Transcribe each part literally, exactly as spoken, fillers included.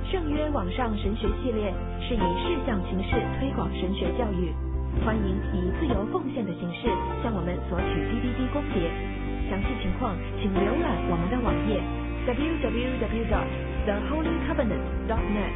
圣约网上神学系列是以视像形式推广神学教育，欢迎以自由奉献的形式向我们索取 D V D 光碟。详细情况请浏览我们的网页 double-u double-u double-u dot the holy covenant dot net。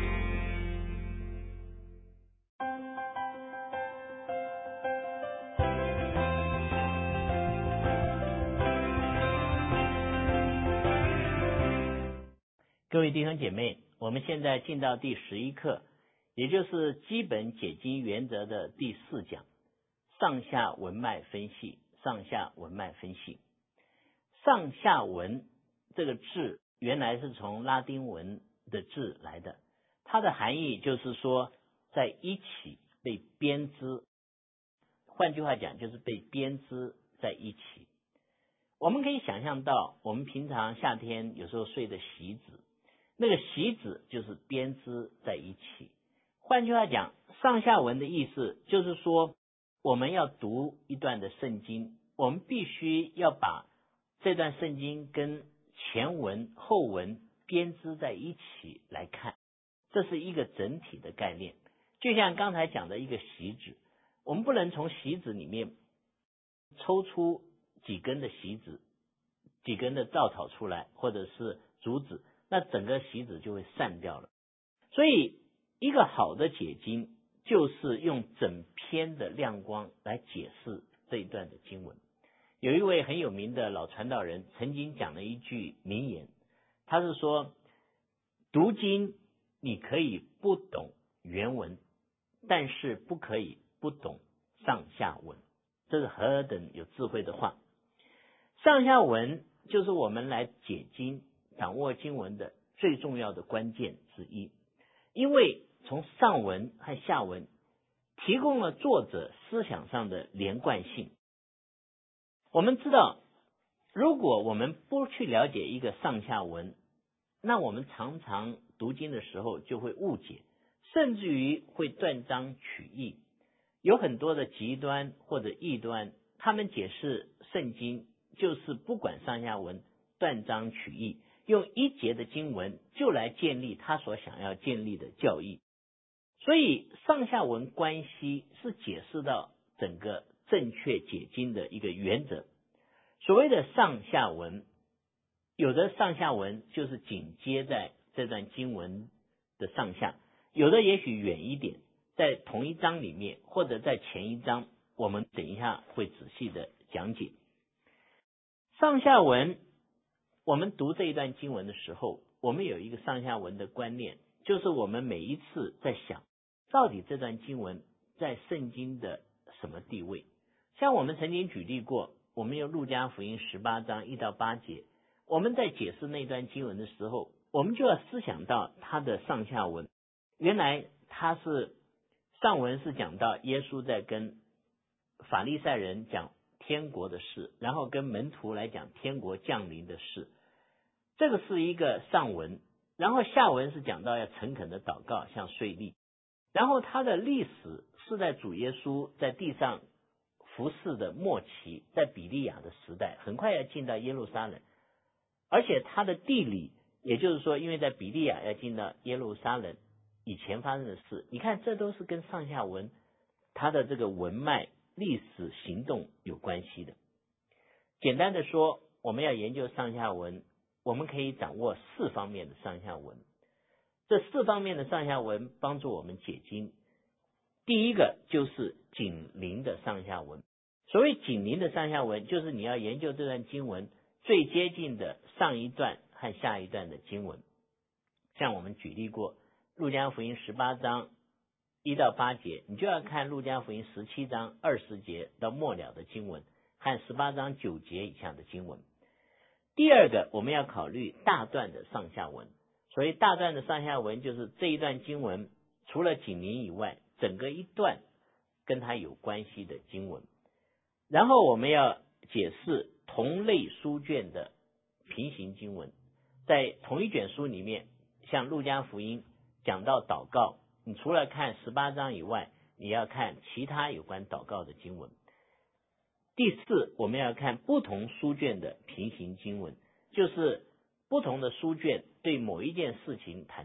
各位弟兄姐妹，我们现在进到第十一课，也就是基本解经原则的第四讲，上下文脉分析。上下文脉分析，上下文这个字原来是从拉丁文的字来的，它的含义就是说在一起被编织，换句话讲就是被编织在一起。我们可以想象到，我们平常夏天有时候睡的席子，那个席子就是编织在一起。换句话讲，上下文的意思就是说，我们要读一段的圣经，我们必须要把这段圣经跟前文后文编织在一起来看，这是一个整体的概念。就像刚才讲的一个席子，我们不能从席子里面抽出几根的席子，几根的稻草出来，或者是竹子，那整个席子就会散掉了。所以一个好的解经就是用整篇的亮光来解释这一段的经文。有一位很有名的老传道人曾经讲了一句名言，他是说，读经你可以不懂原文，但是不可以不懂上下文。这是何等有智慧的话。上下文就是我们来解经掌握经文的最重要的关键之一，因为从上文和下文提供了作者思想上的连贯性。我们知道，如果我们不去了解一个上下文，那我们常常读经的时候就会误解，甚至于会断章取义。有很多的极端或者异端，他们解释圣经就是不管上下文，断章取义，用一节的经文就来建立他所想要建立的教义。所以上下文关系是解释到整个正确解经的一个原则。所谓的上下文，有的上下文就是紧接在这段经文的上下，有的也许远一点，在同一章里面，或者在前一章，我们等一下会仔细的讲解。上下文，我们读这一段经文的时候，我们有一个上下文的观念，就是我们每一次在想，到底这段经文在圣经的什么地位。像我们曾经举例过，我们用路加福音十八章一到八节，我们在解释那段经文的时候，我们就要思想到它的上下文。原来它是上文是讲到耶稣在跟法利赛人讲天国的事，然后跟门徒来讲天国降临的事，这个是一个上文。然后下文是讲到要诚恳的祷告，像税吏。然后它的历史是在主耶稣在地上服侍的末期，在比利亚的时代，很快要进到耶路撒冷。而且它的地理，也就是说因为在比利亚要进到耶路撒冷以前发生的事，你看这都是跟上下文它的这个文脉、历史、行动有关系的。简单的说，我们要研究上下文，我们可以掌握四方面的上下文。这四方面的上下文帮助我们解经。第一个就是紧邻的上下文。所谓紧邻的上下文，就是你要研究这段经文最接近的上一段和下一段的经文。像我们举例过路加福音十八章一到八节，你就要看路加福音十七章二十节到末了的经文和十八章九节以下的经文。第二个，我们要考虑大段的上下文。所以大段的上下文就是这一段经文除了紧邻以外，整个一段跟它有关系的经文。然后我们要解释同类书卷的平行经文。在同一卷书里面，像路加福音讲到祷告，你除了看十八章以外，你要看其他有关祷告的经文。第四，我们要看不同书卷的平行经文，就是不同的书卷对某一件事情谈到，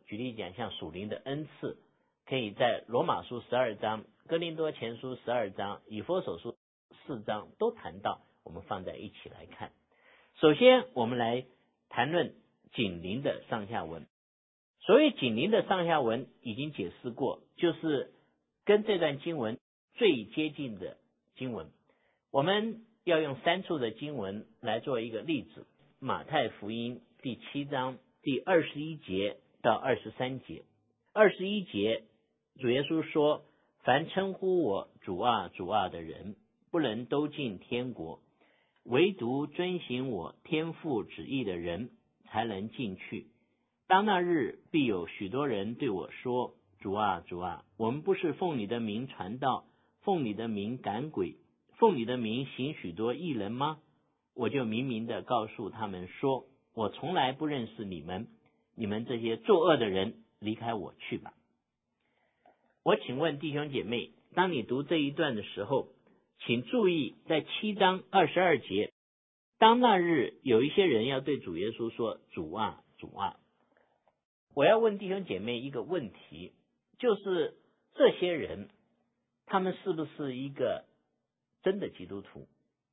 举例讲，像属灵的恩赐，可以在罗马书十二章、哥林多前书十二章、以弗所书四章都谈到，我们放在一起来看。首先我们来谈论紧邻的上下文。所谓紧邻的上下文已经解释过，就是跟这段经文最接近的经文。我们要用三处的经文来做一个例子。马太福音第七章第二十一节到二十三节。二十一节，主耶稣说，凡称呼我主啊主啊的人，不能都进天国，唯独遵行我天父旨意的人才能进去。当那日，必有许多人对我说，主啊主啊，我们不是奉你的名传道，奉你的名赶鬼，奉你的名行许多异能吗？我就明明的告诉他们说，我从来不认识你们，你们这些作恶的人，离开我去吧。我请问弟兄姐妹，当你读这一段的时候，请注意在七章二十二节，当那日有一些人要对主耶稣说，主啊主啊。我要问弟兄姐妹一个问题，就是这些人他们是不是一个真的基督徒？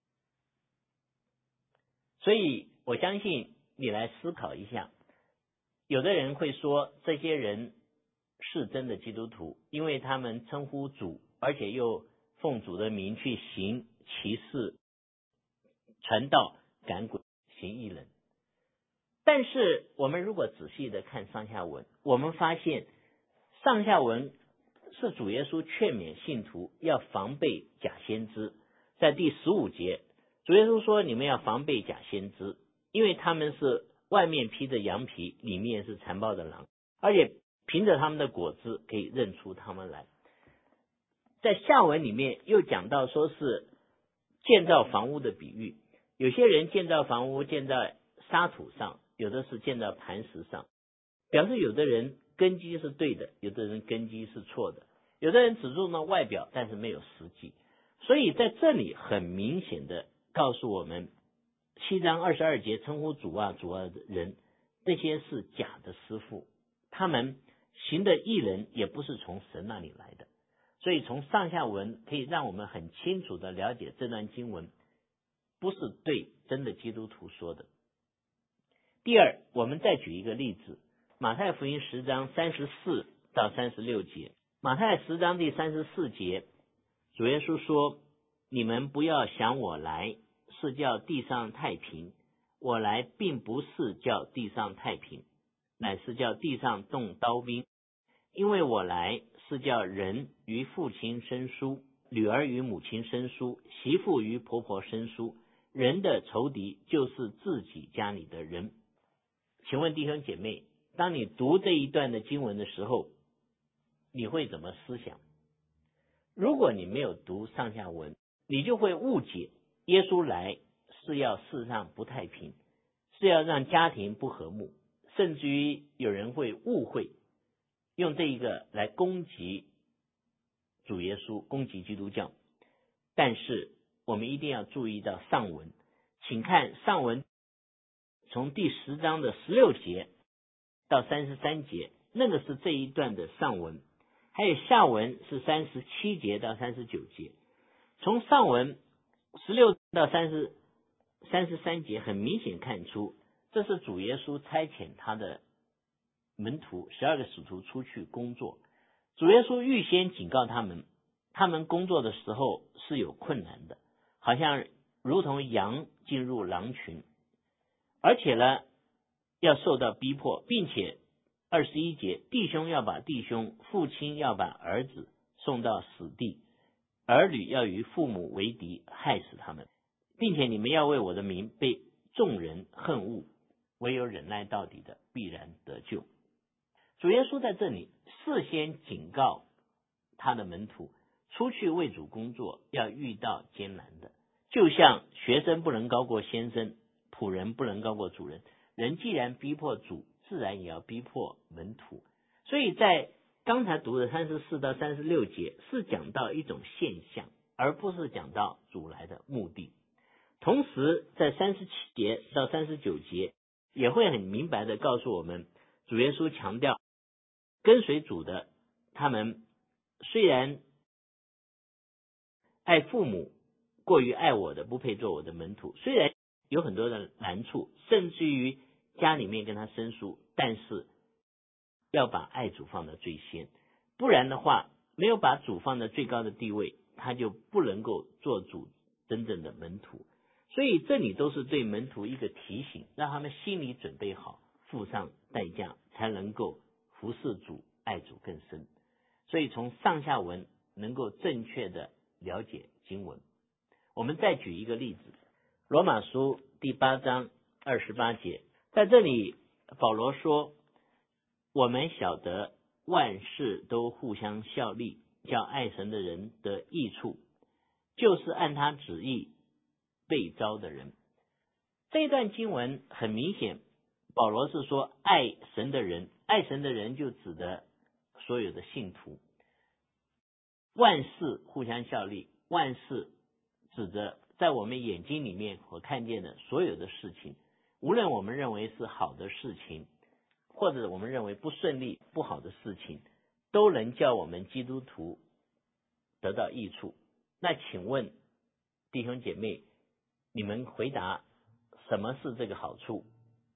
所以我相信你来思考一下，有的人会说这些人是真的基督徒，因为他们称呼主，而且又奉主的名去行奇事、传道、赶鬼、行异能。但是我们如果仔细的看上下文，我们发现上下文是主耶稣劝勉信徒要防备假先知。在第十五节，主耶稣说，你们要防备假先知，因为他们是外面披着羊皮，里面是残暴的狼，而且凭着他们的果子可以认出他们来。在下文里面又讲到说是建造房屋的比喻，有些人建造房屋建在沙土上，有的是建在磐石上，表示有的人根基是对的，有的人根基是错的，有的人只重到外表，但是没有实际。所以在这里很明显的告诉我们，七章二十二节称呼主啊主啊的人，这些是假的师傅，他们行的异人也不是从神那里来的。所以从上下文可以让我们很清楚的了解，这段经文不是对真的基督徒说的。第二，我们再举一个例子，马太福音十章三十四到三十六节。马太十章第三十四节，主耶稣说，你们不要想我来是叫地上太平，我来并不是叫地上太平，乃是叫地上动刀兵。因为我来是叫人与父亲生疏，女儿与母亲生疏，媳妇与婆婆生疏，人的仇敌就是自己家里的人。请问弟兄姐妹，当你读这一段的经文的时候，你会怎么思想？如果你没有读上下文，你就会误解耶稣来是要世上不太平，是要让家庭不和睦，甚至于有人会误会，用这一个来攻击主耶稣，攻击基督教。但是我们一定要注意到上文，请看上文从第十章的十六节到三十三节，那个是这一段的上文，还有下文是三十七节到三十九节。从上文十六到三十三十三节，很明显看出这是主耶稣差遣他的门徒十二个使徒出去工作。主耶稣预先警告他们，他们工作的时候是有困难的，好像如同羊进入狼群，而且呢要受到逼迫，并且二十一节，弟兄要把弟兄，父亲要把儿子送到死地，儿女要与父母为敌，害死他们，并且你们要为我的名被众人恨恶，唯有忍耐到底的必然得救。主耶稣在这里事先警告他的门徒，出去为主工作要遇到艰难的，就像学生不能高过先生，仆人不能高过主人，人既然逼迫主，自然也要逼迫门徒。所以在刚才读的三十四到三十六节是讲到一种现象，而不是讲到主来的目的。同时在三十七节到三十九节也会很明白的告诉我们，主耶稣强调跟随主的，他们虽然爱父母过于爱我的，不配做我的门徒，虽然有很多的难处，甚至于家里面跟他申诉，但是要把爱主放在最先，不然的话，没有把主放在最高的地位，他就不能够做主真正的门徒。所以这里都是对门徒一个提醒，让他们心里准备好，付上代价，才能够服侍主，爱主更深。所以从上下文能够正确的了解经文。我们再举一个例子，罗马书第八章二十八节，在这里保罗说，我们晓得万事都互相效力，叫爱神的人得益处，就是按他旨意被召的人。这一段经文很明显，保罗是说爱神的人，爱神的人就指的所有的信徒。万事互相效力，万事指着在我们眼睛里面所看见的所有的事情，无论我们认为是好的事情，或者我们认为不顺利不好的事情，都能叫我们基督徒得到益处。那请问弟兄姐妹，你们回答什么是这个好处？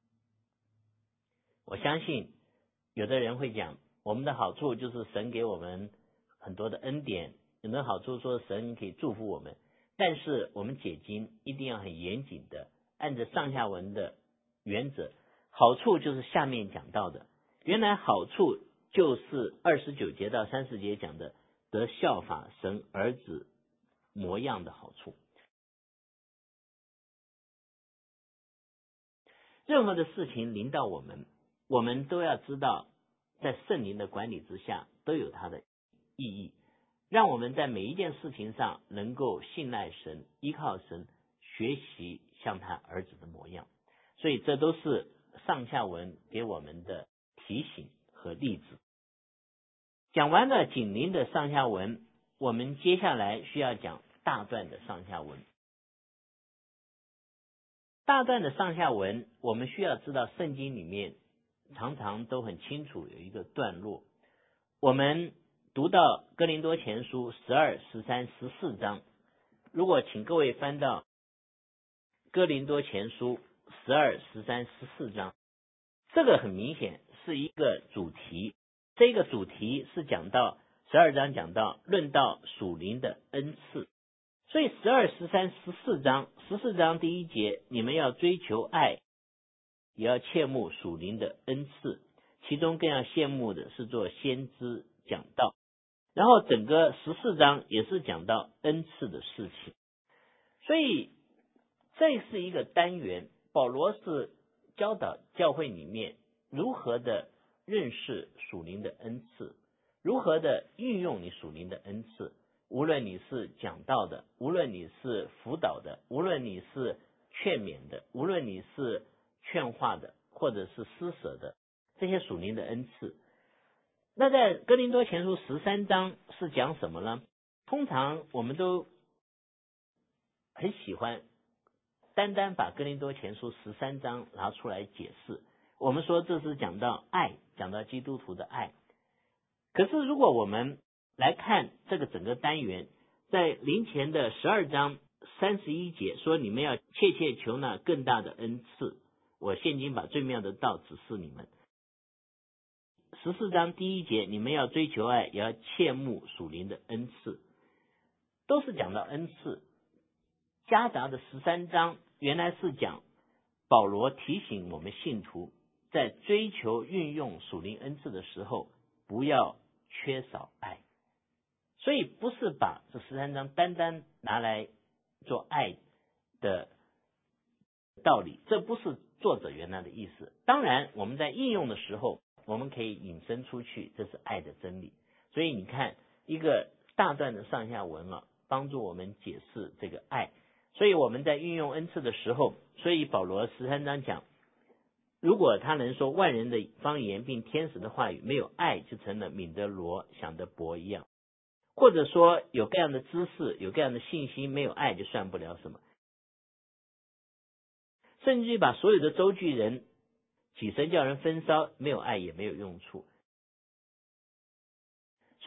我相信有的人会讲，我们的好处就是神给我们很多的恩典，有的好处说神可以祝福我们，但是我们解经一定要很严谨的按着上下文的原则，好处就是下面讲到的，原来好处就是二十九节到三十节讲的得效法神儿子模样的好处。任何的事情临到我们，我们都要知道在圣灵的管理之下都有它的意义，让我们在每一件事情上能够信赖神，依靠神，学习像他儿子的模样。所以这都是上下文给我们的提醒和例子。讲完了紧邻的上下文，我们接下来需要讲大段的上下文。大段的上下文，我们需要知道圣经里面常常都很清楚有一个段落。我们读到哥林多前书十二、十三、十四章，如果请各位翻到哥林多前书十二、十三、十四章，这个很明显是一个主题。这个主题是讲到十二章讲到论到属灵的恩赐，所以十二、十三、十四章，十四章第一节，你们要追求爱，也要切慕属灵的恩赐，其中更要羡慕的是做先知讲道。然后整个十四章也是讲到恩赐的事情，所以这是一个单元，保罗是教导教会里面如何的认识属灵的恩赐，如何的运用你属灵的恩赐，无论你是讲道的，无论你是辅导的，无论你是劝勉的，无论你是劝化的，或者是施舍的，这些属灵的恩赐。那在哥林多前书十三章是讲什么呢？通常我们都很喜欢单单把哥林多前书十三章拿出来解释，我们说这是讲到爱，讲到基督徒的爱。可是如果我们来看这个整个单元，在临前的十二章三十一节说，你们要切切求那更大的恩赐，我现今把最妙的道指示你们。十四章第一节，你们要追求爱，也要切慕属灵的恩赐，都是讲到恩赐。夹杂的十三章原来是讲保罗提醒我们信徒在追求运用属灵恩赐的时候不要缺少爱，所以不是把这十三章单单拿来做爱的道理，这不是作者原来的意思。当然我们在应用的时候我们可以引申出去，这是爱的真理。所以你看一个大段的上下文啊，帮助我们解释这个爱。所以我们在运用恩赐的时候，所以保罗十三章讲，如果他能说万人的方言并天使的话语，没有爱就成了敏得罗想得博一样，或者说有各样的知识，有各样的信息，没有爱就算不了什么。甚至于把所有的周聚人起身叫人分烧，没有爱也没有用处。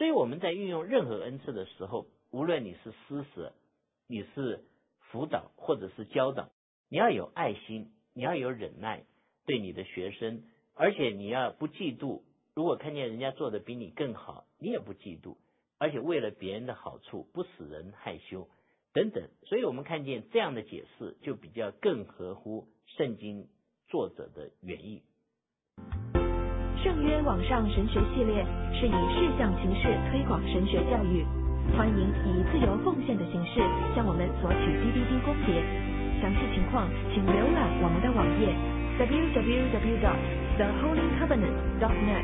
所以我们在运用任何恩赐的时候，无论你是施舍，你是辅导或者是教导，你要有爱心，你要有忍耐对你的学生，而且你要不嫉妒，如果看见人家做的比你更好，你也不嫉妒，而且为了别人的好处不使人害羞等等。所以我们看见这样的解释就比较更合乎圣经作者的原意。 圣约网上神学系列是以视像形式推广神学教育，欢迎以自由奉献的形式向我们索取 D V D 光碟。详细情况请浏览我们的网页 double-u double-u double-u dot the holy covenant dot net。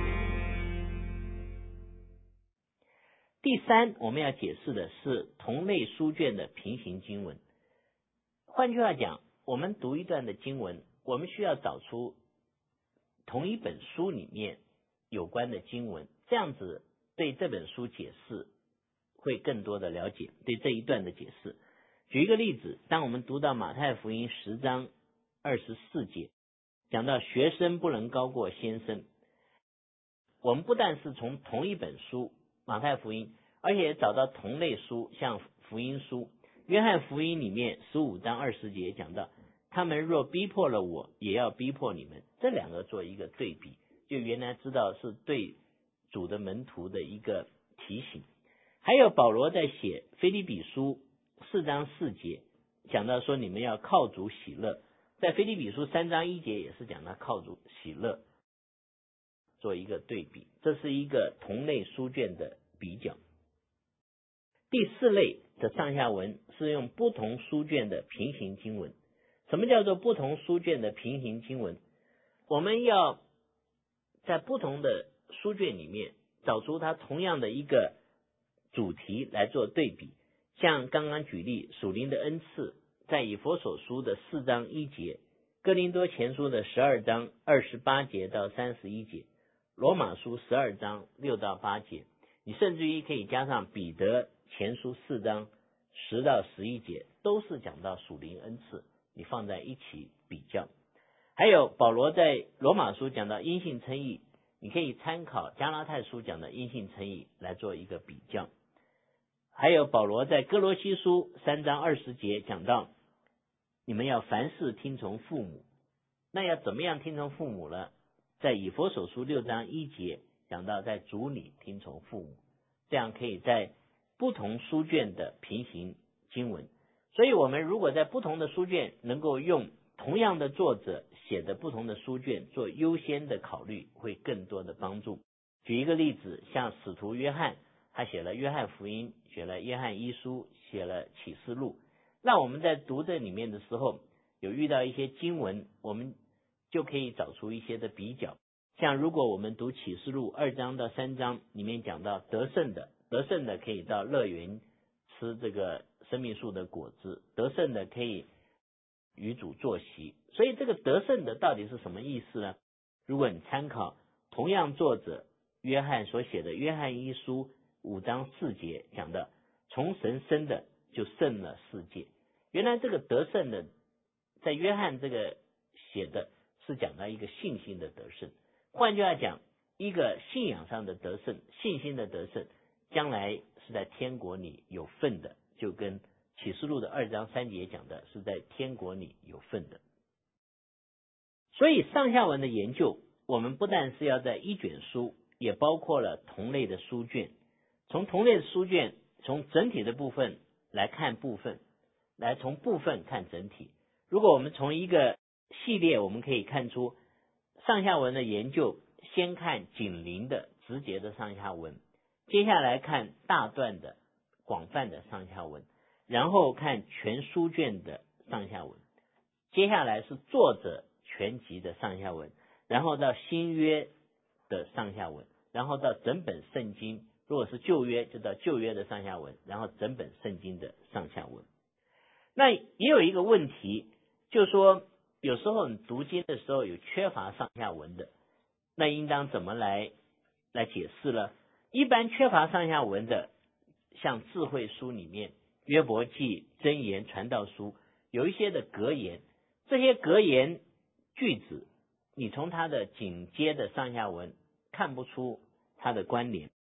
第三，我们要解释的是同类书卷的平行经文。换句话讲，我们读一段的经文，我们需要找出同一本书里面有关的经文，这样子对这本书解释会更多的了解，对这一段的解释。举一个例子，当我们读到马太福音十章二十四节，讲到学生不能高过先生，我们不但是从同一本书马太福音，而且也找到同类书，像福音书约翰福音里面十五章二十节讲到，他们若逼迫了我，也要逼迫你们，这两个做一个对比，就原来知道是对主的门徒的一个提醒。还有保罗在写腓立比书四章四节讲到说，你们要靠主喜乐，在腓立比书三章一节也是讲到靠主喜乐，做一个对比，这是一个同类书卷的比较。第四类的上下文是用不同书卷的平行经文。什么叫做不同书卷的平行经文？我们要在不同的书卷里面找出它同样的一个主题来做对比。像刚刚举例属灵的恩赐，在以弗所书的四章一节，哥林多前书的十二章二十八节到三十一节，罗马书十二章六到八节，你甚至于可以加上彼得前书四章十到十一节，都是讲到属灵恩赐，你放在一起比较。还有保罗在罗马书讲到因信称义，你可以参考加拉太书讲的因信称义来做一个比较。还有保罗在哥罗西书三章二十节讲到，你们要凡事听从父母，那要怎么样听从父母呢？在以弗所书六章一节讲到在主里听从父母，这样可以在不同书卷的平行经文。所以我们如果在不同的书卷能够用同样的作者写的不同的书卷做优先的考虑，会更多的帮助。举一个例子，像使徒约翰，他写了约翰福音，写了约翰一书，写了启示录，那我们在读这里面的时候，有遇到一些经文，我们就可以找出一些的比较。像如果我们读启示录二章到三章里面讲到得胜的，得胜的可以到乐园吃这个生命树的果子，得胜的可以与主坐席。所以这个得胜的到底是什么意思呢？如果你参考同样作者约翰所写的约翰一书五章四节讲的，从神生的就胜了世界。原来这个得胜的在约翰这个写的是讲到一个信心的得胜，换句话讲，一个信仰上的得胜，信心的得胜，将来是在天国里有份的，就跟启示录的二章三节讲的是在天国里有份的。所以上下文的研究，我们不但是要在一卷书，也包括了同类的书卷，从同类的书卷，从整体的部分来看部分，来从部分看整体。如果我们从一个系列，我们可以看出上下文的研究，先看紧邻的直接的上下文，接下来看大段的广泛的上下文，然后看全书卷的上下文，接下来是作者全集的上下文，然后到新约的上下文，然后到整本圣经，如果是旧约就到旧约的上下文，然后整本圣经的上下文。那也有一个问题，就是说有时候你读经的时候有缺乏上下文的，那应当怎么来来解释呢？一般缺乏上下文的，像智慧书里面约伯记、箴言、传道书有一些的格言，这些格言句子你从它的紧接的上下文看不出它的关联，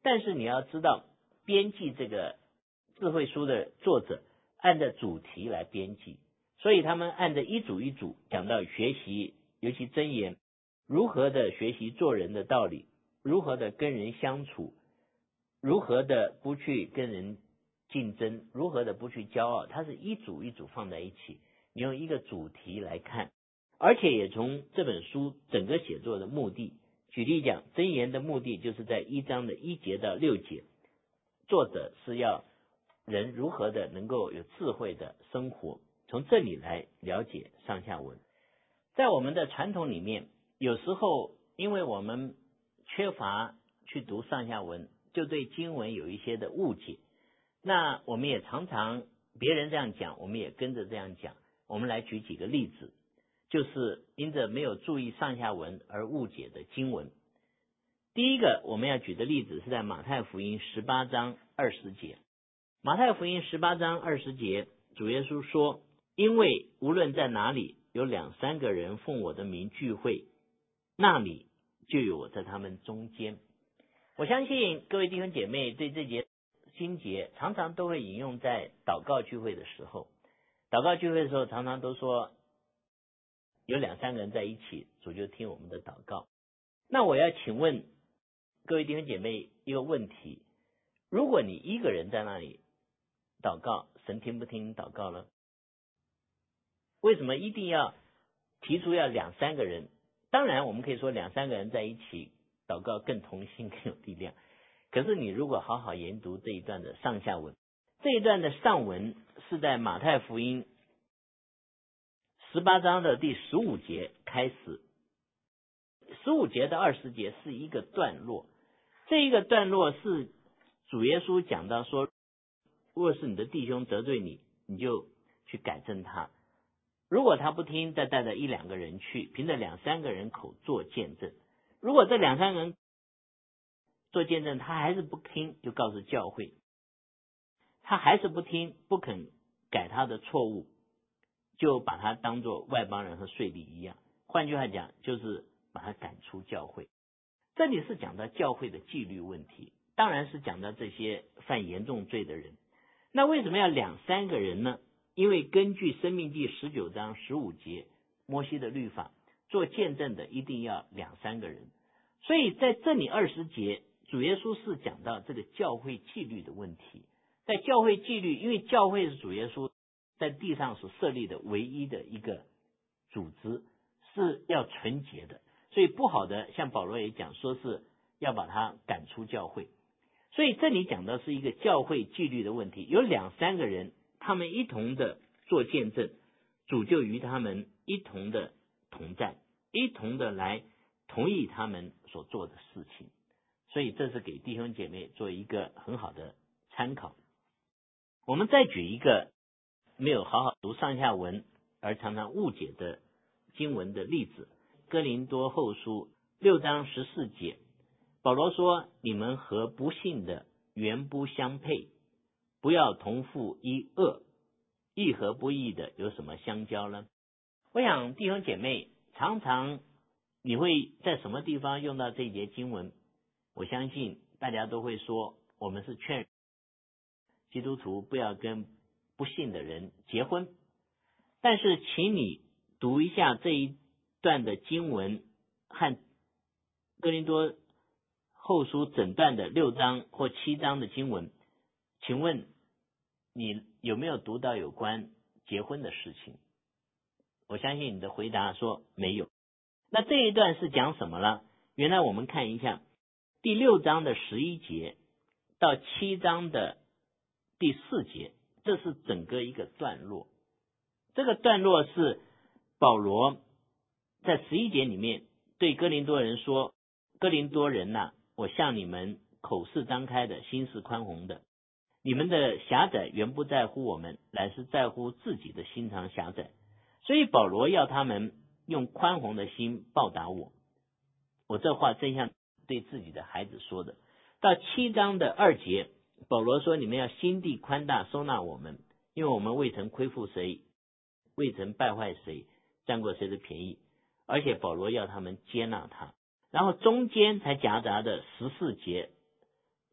但是你要知道，编辑这个智慧书的作者按照主题来编辑，所以他们按照一组一组讲到学习，尤其箴言，如何的学习做人的道理，如何的跟人相处，如何的不去跟人竞争，如何的不去骄傲，它是一组一组放在一起，你用一个主题来看，而且也从这本书整个写作的目的，举例讲，箴言的目的就是在一章的一节到六节，作者是要人如何的能够有智慧的生活，从这里来了解上下文。在我们的传统里面，有时候因为我们缺乏去读上下文，就对经文有一些的误解，那我们也常常别人这样讲，我们也跟着这样讲。我们来举几个例子，就是因着没有注意上下文而误解的经文。第一个我们要举的例子是在马太福音十八章二十节。马太福音十八章二十节，主耶稣说，因为无论在哪里有两三个人奉我的名聚会，那里就有我在他们中间。我相信各位弟兄姐妹对这节经节常常都会引用在祷告聚会的时候。祷告聚会的时候常常都说有两三个人在一起，主就听我们的祷告。那我要请问各位弟兄姐妹一个问题，如果你一个人在那里祷告，神听不听祷告了？为什么一定要提出要两三个人？当然我们可以说两三个人在一起祷告更同心更有力量，可是你如果好好研读这一段的上下文，这一段的上文是在马太福音十八章的第十五节开始，十五节到二十节是一个段落，这一个段落是主耶稣讲到说，若是你的弟兄得罪你，你就去改正他，如果他不听，再带着一两个人去，凭着两三个人口做见证，如果这两三个人做见证他还是不听，就告诉教会，他还是不听，不肯改他的错误，就把他当作外邦人和税吏一样，换句话讲就是把他赶出教会。这里是讲到教会的纪律问题，当然是讲到这些犯严重罪的人。那为什么要两三个人呢？因为根据申命记十九章十五节摩西的律法，做见证的一定要两三个人。所以在这里二十节主耶稣是讲到这个教会纪律的问题。在教会纪律，因为教会是主耶稣在地上所设立的唯一的一个组织，是要纯洁的，所以不好的，像保罗也讲说是要把他赶出教会。所以这里讲的是一个教会纪律的问题，有两三个人他们一同的做见证，主就与他们一同的同在，一同的来同意他们所做的事情。所以这是给弟兄姐妹做一个很好的参考。我们再举一个没有好好读上下文而常常误解的经文的例子，哥林多后书六章十四节，保罗说，你们和不信的原不相配，不要同负一恶，义和不义的有什么相交呢？我想弟兄姐妹常常你会在什么地方用到这一节经文？我相信大家都会说，我们是劝基督徒不要跟不信的人结婚。但是请你读一下这一段的经文和哥林多后书整段的六章或七章的经文，请问你有没有读到有关结婚的事情？我相信你的回答说没有。那这一段是讲什么呢？原来我们看一下第六章的十一节到七章的第四节，这是整个一个段落。这个段落是保罗在十一节里面对哥林多人说，哥林多人呐、啊，我向你们口是张开的，心是宽宏的，你们的狭窄原不在乎我们，乃是在乎自己的心肠狭窄。所以保罗要他们用宽宏的心报答我。我这话真像对自己的孩子说的。到七章的二节，保罗说，你们要心地宽大，收纳我们，因为我们未曾亏负谁，未曾败坏谁，占过谁的便宜。而且保罗要他们接纳他。然后中间才夹杂的十四节，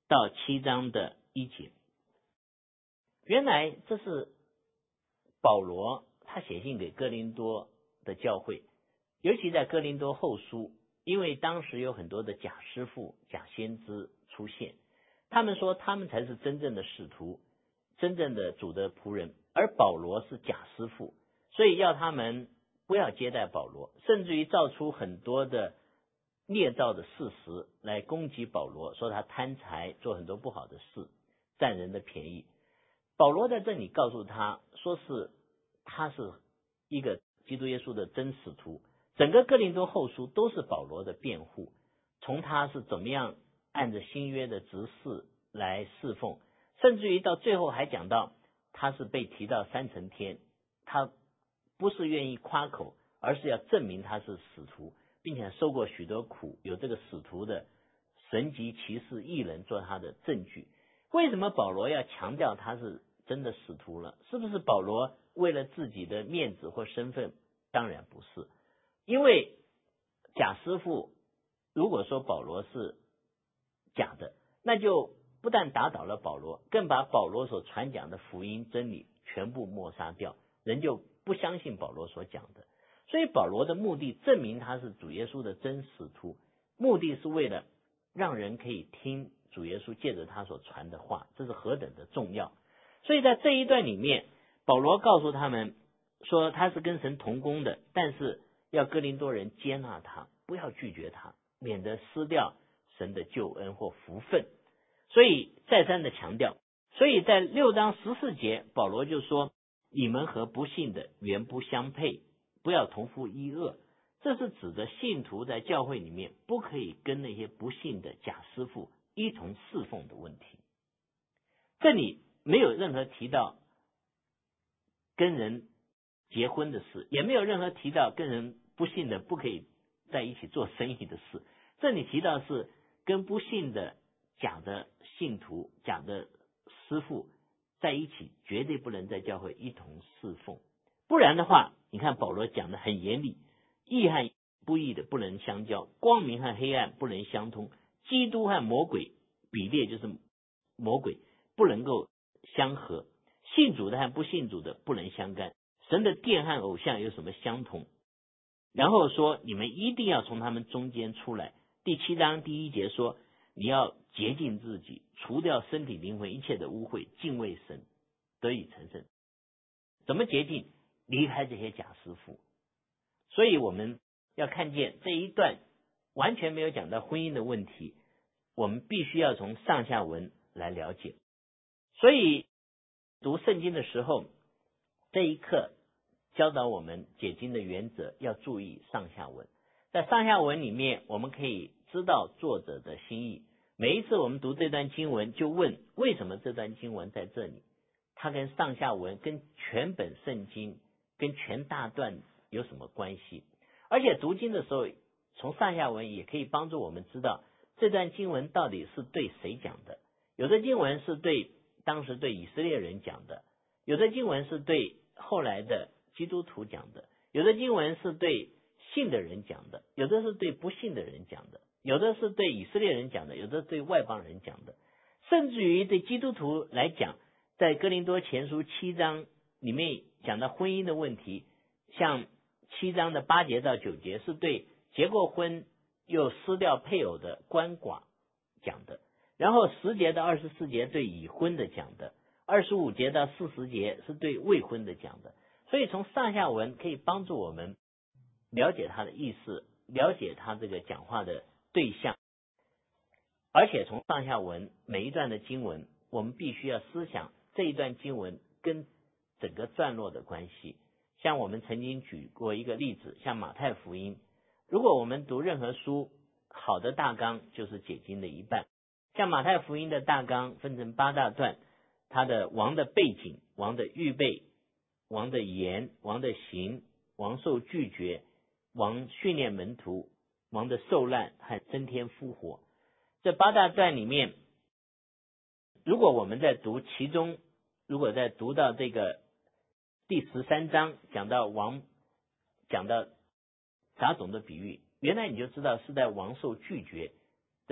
到七章的一节。原来这是保罗他写信给哥林多的教会，尤其在哥林多后书，因为当时有很多的假师傅、假先知出现，他们说他们才是真正的使徒，真正的主的仆人，而保罗是假师傅，所以要他们不要接待保罗，甚至于造出很多的捏造的事实来攻击保罗，说他贪财，做很多不好的事，占人的便宜。保罗在这里告诉他说是他是一个基督耶稣的真使徒，整个哥林多后书都是保罗的辩护，从他是怎么样按着新约的执事来侍奉，甚至于到最后还讲到他是被提到三层天，他不是愿意夸口，而是要证明他是使徒，并且受过许多苦，有这个使徒的神级骑士异人做他的证据。为什么保罗要强调他是真的使徒了？是不是保罗为了自己的面子或身份？当然不是，因为假师傅如果说保罗是假的，那就不但打倒了保罗，更把保罗所传讲的福音真理全部抹杀掉，人就不相信保罗所讲的。所以保罗的目的证明他是主耶稣的真使徒，目的是为了让人可以听主耶稣借着他所传的话，这是何等的重要。所以在这一段里面，保罗告诉他们说他是跟神同工的，但是要哥林多人接纳他，不要拒绝他，免得失掉神的救恩或福分。所以再三的强调，所以在六章十四节保罗就说，你们和不信的原不相配，不要同负一恶。这是指的信徒在教会里面不可以跟那些不信的假师傅一同侍奉的问题。这里没有任何提到跟人结婚的事，也没有任何提到跟人不信的不可以在一起做生意的事。这里提到是跟不信的假的信徒、假的师傅在一起，绝对不能在教会一同侍奉。不然的话，你看保罗讲的很严厉，义和不义的不能相交，光明和黑暗不能相通，基督和魔鬼，比列就是魔鬼，不能够相合，信主的和不信主的不能相干，神的殿和偶像有什么相同？然后说你们一定要从他们中间出来。第七章第一节说，你要洁净自己，除掉身体灵魂一切的污秽，敬畏神，得以成圣。怎么洁净？离开这些假师傅。所以我们要看见这一段完全没有讲到婚姻的问题，我们必须要从上下文来了解。所以读圣经的时候，这一课教导我们解经的原则，要注意上下文。在上下文里面，我们可以知道作者的心意。每一次我们读这段经文，就问为什么这段经文在这里？它跟上下文、跟全本圣经、跟全大段有什么关系？而且读经的时候，从上下文也可以帮助我们知道这段经文到底是对谁讲的。有的经文是对当时对以色列人讲的，有的经文是对后来的基督徒讲的，有的经文是对信的人讲的，有的是对不信的人讲的，有的是对以色列人讲的，有的对外邦人讲的，甚至于对基督徒来讲，在哥林多前书七章里面讲到婚姻的问题，像七章的八节到九节是对结过婚又失掉配偶的鳏寡讲的，然后十节到二十四节对已婚的讲的，二十五节到四十节是对未婚的讲的。所以从上下文可以帮助我们了解他的意思，了解他这个讲话的对象。而且从上下文每一段的经文，我们必须要思想这一段经文跟整个段落的关系。像我们曾经举过一个例子，像马太福音，如果我们读任何书，好的大纲就是解经的一半。像马太福音的大纲分成八大段，它的王的背景、王的预备、王的言、王的行、王受拒绝、王训练门徒、王的受难和升天复活。这八大段里面，如果我们在读其中，如果在读到这个第十三章讲到王讲到杂种的比喻，原来你就知道是在王受拒绝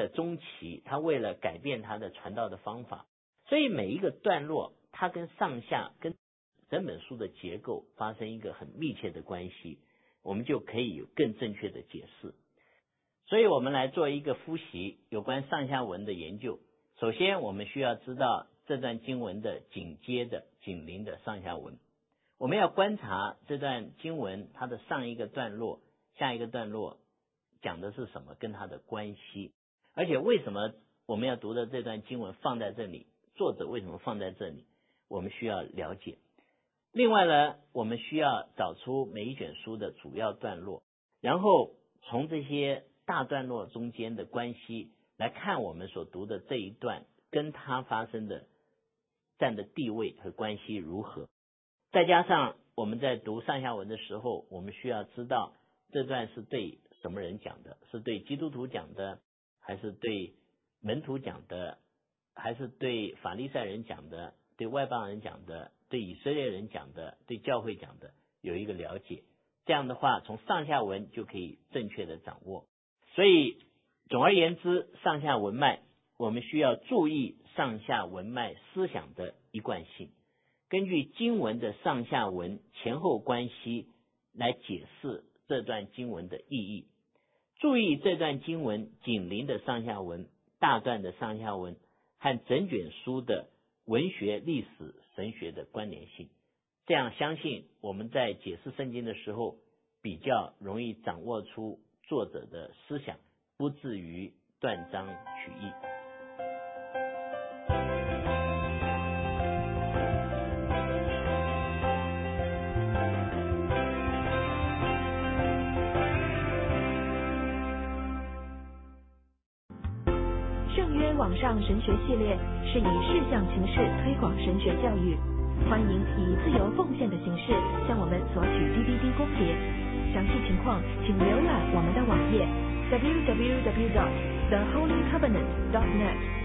的中期，他为了改变他的传道的方法，所以每一个段落它跟上下跟整本书的结构发生一个很密切的关系，我们就可以有更正确的解释。所以我们来做一个复习有关上下文的研究。首先我们需要知道这段经文的紧接的紧邻的上下文，我们要观察这段经文它的上一个段落下一个段落讲的是什么，跟它的关系，而且为什么我们要读的这段经文放在这里，作者为什么放在这里，我们需要了解。另外呢，我们需要找出每一卷书的主要段落，然后从这些大段落中间的关系来看我们所读的这一段跟它发生的占的地位和关系如何。再加上我们在读上下文的时候，我们需要知道这段是对什么人讲的，是对基督徒讲的，还是对门徒讲的，还是对法利赛人讲的，对外邦人讲的，对以色列人讲的，对教会讲的，有一个了解。这样的话从上下文就可以正确的掌握。所以总而言之，上下文脉我们需要注意上下文脉思想的一贯性，根据经文的上下文前后关系来解释这段经文的意义，注意这段经文紧邻的上下文、大段的上下文和整卷书的文学、历史、神学的关联性，这样相信我们在解释圣经的时候比较容易掌握出作者的思想，不至于断章取义。 圣约网上神学系列是以视像形式推广神学教育，欢迎以自由奉献的形式向我们索取 D V D 光碟。详细情况请浏览我们的网页 double-u double-u double-u dot the holy covenant dot net。